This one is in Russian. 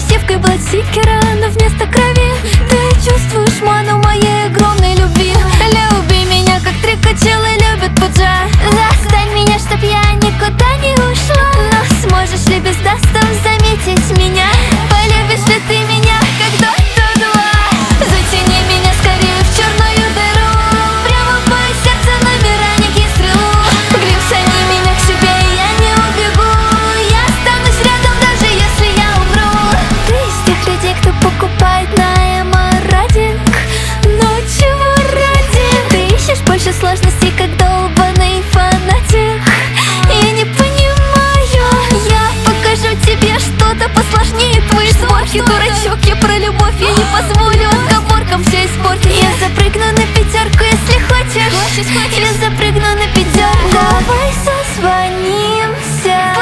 севкой бладстикера, но вместо крови ты чувствуешь ману моей огромной любви. Люби меня, как три качелы любят пуджа. Застань меня, чтоб я никуда не ушла. Но сможешь ли без достов заметить меня? Полюбишь ли ты меня, как Dota 2? Затяни меня скорее в черную дыру, прямо в мое сердце набирай некий стрелу. Глимсани меня к себе, я не убегу. Я останусь рядом, даже если я умру. Ты из тех людей, кто покупает на эморадинг. Но чего ради? Ты ищешь больше сложностей, как долбаный фанатик. Я не понимаю. Я покажу тебе что-то посложнее твои сборки. Дурачок, я про любовь, я не позволю отговоркам все испортить. Я запрыгну на пятерку, если хочешь. Я запрыгну на пятерку. Давай созвонимся.